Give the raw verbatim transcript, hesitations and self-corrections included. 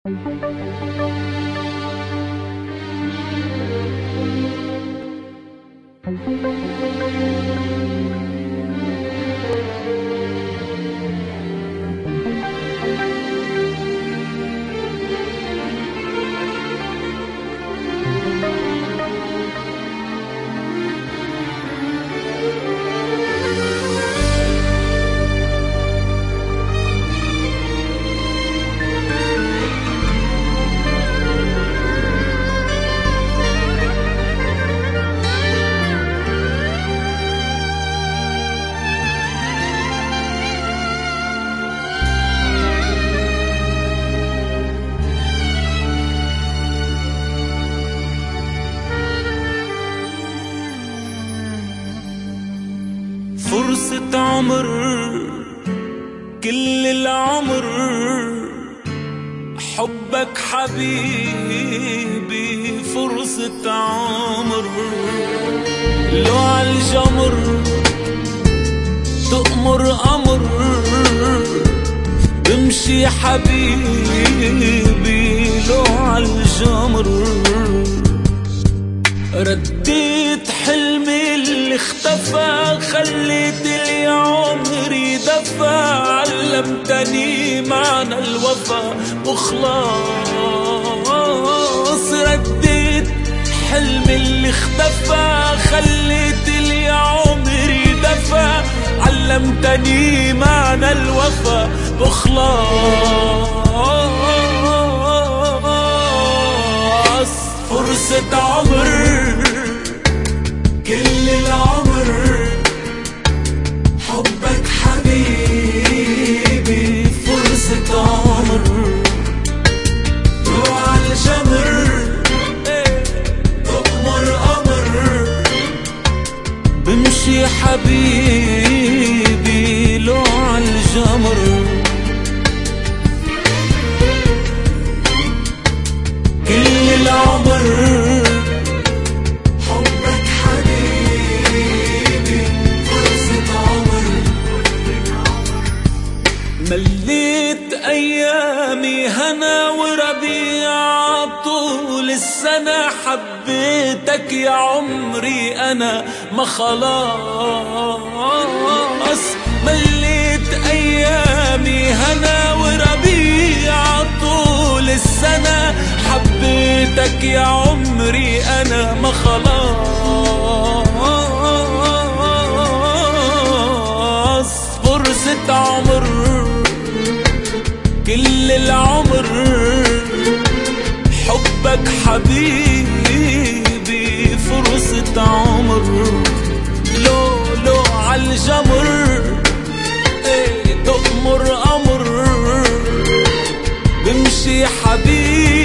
فرصة عمر، كل العمر حبك حبيبي. فرصة عمر لو عالجمر تأمر أمر بمشي حبيبي. لو عالجمر رديت حلمي اللي اختفى، خليت لي عمري دفى. علمتني معنى الوفا وخلاص. رديت حلمي اللي اختفى، خليت لي عمري دفى. علمتني معنى الوفا وخلاص. فرصة عمر، كل العمر حبك حبيبي. فرصة عمر روح عالجمر تأمر أمر بمشي حبيبي. لو عالجمر كل العمر مليت أيامي هنا وربيع طول السنة. حبيتك يا عمري أنا ما خلاص. مليت أيامي هنا وربيع طول السنة. حبيتك يا عمري أنا ما خلاص. فرصة عمر، كل العمر حبك حبيبي. فرصة عمر لو لو عالجمر ايه تأمر أمر بمشي حبيبي.